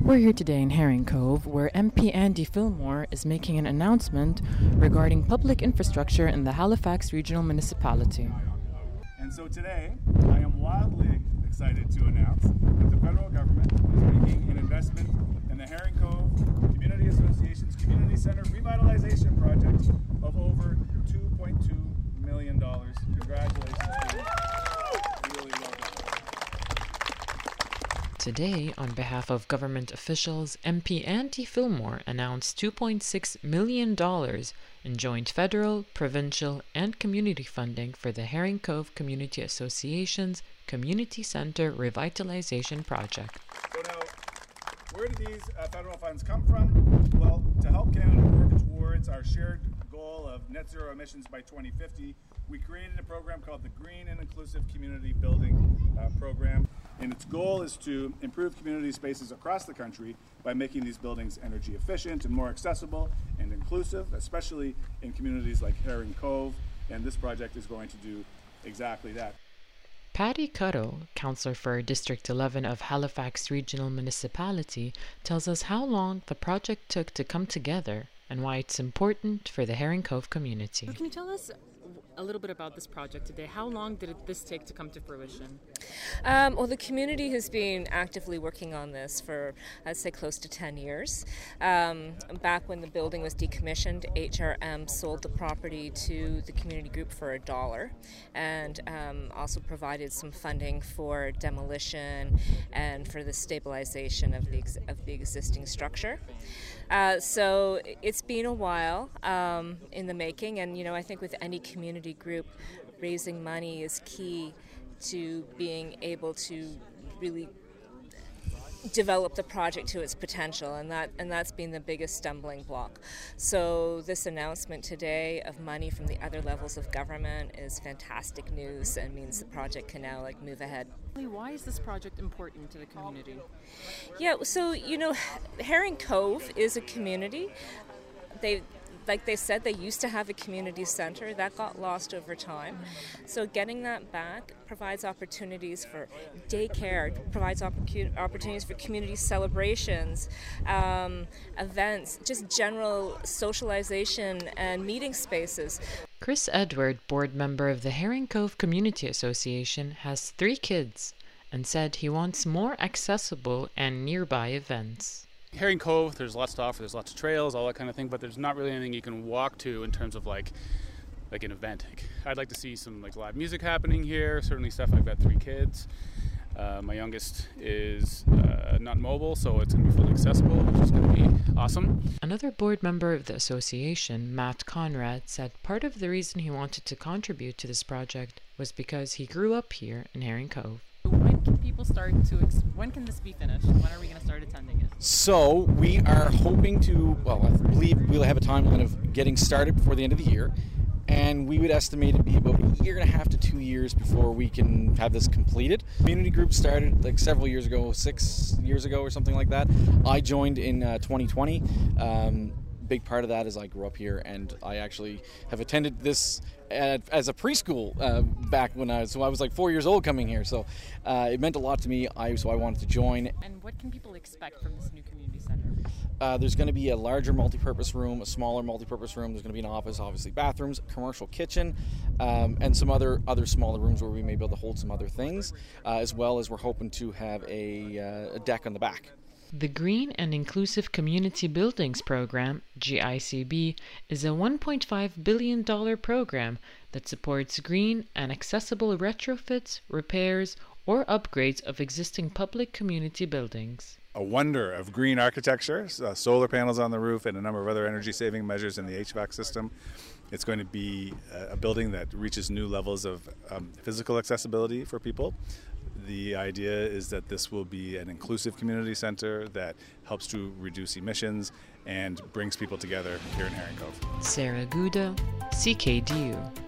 We're here today in Herring Cove, where MP Andy Fillmore is making an announcement regarding public infrastructure in the Halifax Regional Municipality. And so today, I am wildly excited to announce that the federal government is making an investment in the Herring Cove Community Association's Community Centre Revitalization Project of over $2.2 million. Congratulations. Really well done. Today, on behalf of government officials, MP Andy Fillmore announced $2.6 million in joint federal, provincial, and community funding for the Herring Cove Community Association's Community Centre Revitalization Project. So now, where do these federal funds come from? Well, to help Canada work towards our shared goal of net zero emissions by 2050, we created a program called the Green and Inclusive Community Building Program. And its goal is to improve community spaces across the country by making these buildings energy efficient and more accessible and inclusive, especially in communities like Herring Cove. And this project is going to do exactly that. Patty Cuttle, councillor for District 11 of Halifax Regional Municipality, tells us how long the project took to come together and why it's important for the Herring Cove community. Can you tell us a little bit about this project today? How long did this take to come to fruition? Well, the community has been actively working on this for, I'd say, close to 10 years. Back when the building was decommissioned, HRM sold the property to the community group for $1 and also provided some funding for demolition and for the stabilization of the existing structure. So it's been a while in the making, and I think with any community group, raising money is key to being able to really develop the project to its potential, and that's been the biggest stumbling block. So this announcement today of money from the other levels of government is fantastic news and means the project can now move ahead. Why is this project important to the community? Yeah, so Herring Cove is a community. Like they said, they used to have a community centre. That got lost over time. So getting that back provides opportunities for daycare, provides opportunities for community celebrations, events, just general socialization and meeting spaces. Chris Edward, board member of the Herring Cove Community Association, has 3 kids and said he wants more accessible and nearby events. Herring Cove, there's lots to offer, there's lots of trails, all that kind of thing, but there's not really anything you can walk to in terms of like an event. I'd like to see some live music happening here, certainly stuff. I've got 3 kids. My youngest is not mobile, so it's going to be fully accessible, which is going to be awesome. Another board member of the association, Matt Conrad, said part of the reason he wanted to contribute to this project was because he grew up here in Herring Cove. When can people when can this be finished? When are we going to start attending it? So we are hoping to, I believe we'll have a timeline of getting started before the end of the year. And we would estimate it be about a year and a half to 2 years before we can have this completed. Community group started several years ago, 6 years ago or something like that. I joined in 2020. Big part of that is I grew up here, and I actually have attended this as a preschool back when I was like 4 years old coming here. So it meant a lot to me. So I wanted to join. And what can people expect from this new community center? There's going to be a larger multi-purpose room, a smaller multi-purpose room. There's going to be an office, obviously bathrooms, commercial kitchen, and some other smaller rooms where we may be able to hold some other things, as well as we're hoping to have a deck on the back. The Green and Inclusive Community Buildings Program, GICB, is a $1.5 billion program that supports green and accessible retrofits, repairs, or upgrades of existing public community buildings. A wonder of green architecture, solar panels on the roof, and a number of other energy-saving measures in the HVAC system. It's going to be a building that reaches new levels of physical accessibility for people. The idea is that this will be an inclusive community center that helps to reduce emissions and brings people together here in Herring Cove. Sarah Gouda, CKDU.